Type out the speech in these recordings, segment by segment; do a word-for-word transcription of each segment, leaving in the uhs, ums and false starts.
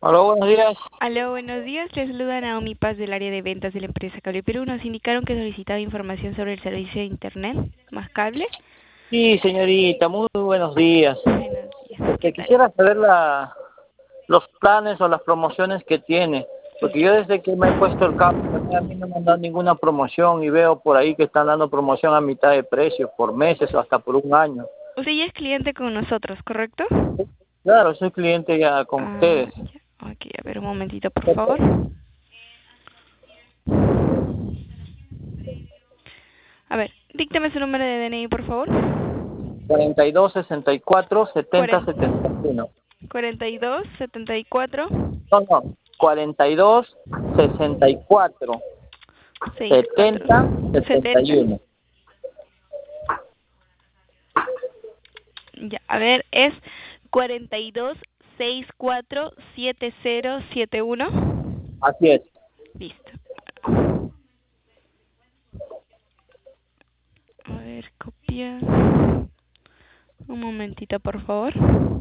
Hola, buenos días. Aló, buenos días. Les saluda Naomi Paz del área de ventas de la empresa Cable Perú. Nos indicaron que solicitaba información sobre el servicio de Internet más cable. Sí, señorita, muy buenos días. Buenos días. ¿Qué Este, tal? quisiera saber la, los planes o las promociones que tiene, porque yo desde que me he puesto el cable, a mí no me han dado ninguna promoción y veo por ahí que están dando promoción a mitad de precio, por meses o hasta por un año. Usted ya es cliente con nosotros, ¿correcto? Claro, soy cliente ya con Ah, ustedes. ya. Ok, a ver un momentito, por favor. A ver, díctame su número de D N I, por favor. cuarenta y dos, sesenta y cuatro, setenta, Cuaren- setenta y uno. cuarenta y dos, setenta y cuatro, No, no, cuarenta y dos, sesenta y cuatro, sesenta y cuatro, setenta, setenta y setenta. uno. Ya, a ver, es cuarenta y dos, sesenta y cuatro, setenta, setenta y uno. Así es. Listo. A ver, copiar. Un momentito, por favor.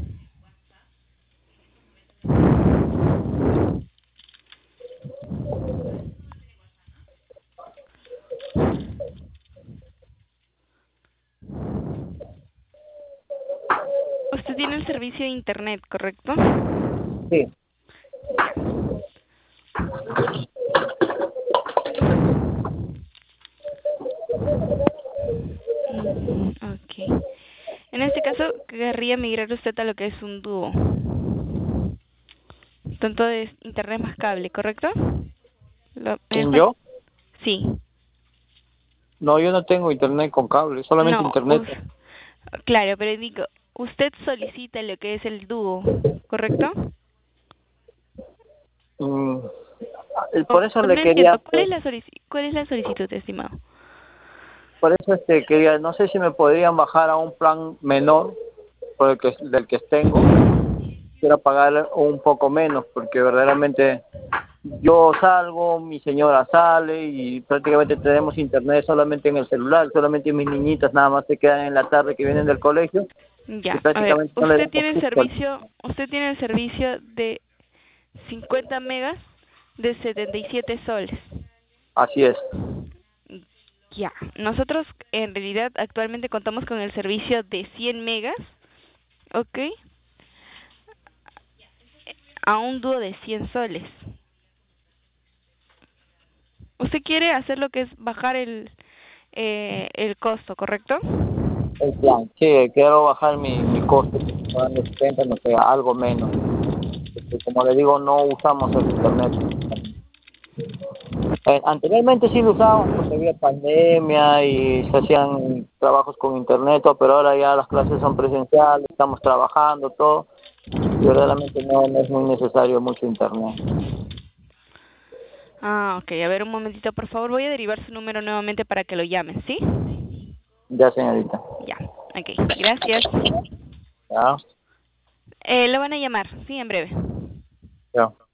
Usted tiene el servicio de internet, ¿correcto? Sí. Ya. Mm, ok. En este caso, querría migrar usted a lo que es un dúo. Tanto de internet más cable, ¿correcto? Lo, ¿me dejó? ¿Yo? Sí. No, yo no tengo internet con cable, solamente No, internet. us, claro, pero digo, usted solicita lo que es el dúo, ¿correcto? Mm, O, por eso no le quería, entiendo, ¿cuál es la solici- cuál es la solicitud, estimado? por eso este quería, no sé si me podrían bajar a un plan menor por el que, del que tengo. Quiero pagar un poco menos porque verdaderamente yo salgo, mi señora sale y prácticamente tenemos internet solamente en el celular, solamente mis niñitas nada más se quedan en la tarde que vienen del colegio y Ya, a ver, prácticamente no le usted damos tiene el justo. servicio, usted tiene el servicio de cincuenta megas de setenta y siete soles. Así es. Ya, nosotros en realidad actualmente contamos con el servicio de cien megas, ¿ok? A un dúo de cien soles. Usted quiere hacer lo que es bajar el eh, el costo, ¿correcto? El plan, sí, quiero bajar mi, mi costo, pagando setenta, no sé, algo menos. Porque como le digo, no usamos el internet. Eh, anteriormente sí lo usábamos porque había pandemia y se hacían trabajos con internet, todo, pero ahora ya las clases son presenciales, estamos trabajando, todo, y verdaderamente no, no es muy necesario mucho internet. Ah, ok, a ver un momentito, por favor, voy a derivar su número nuevamente para que lo llamen, ¿sí? Ya, señorita. Ya, ok, gracias. Ya, Eh, lo van a llamar, sí, en breve. ya.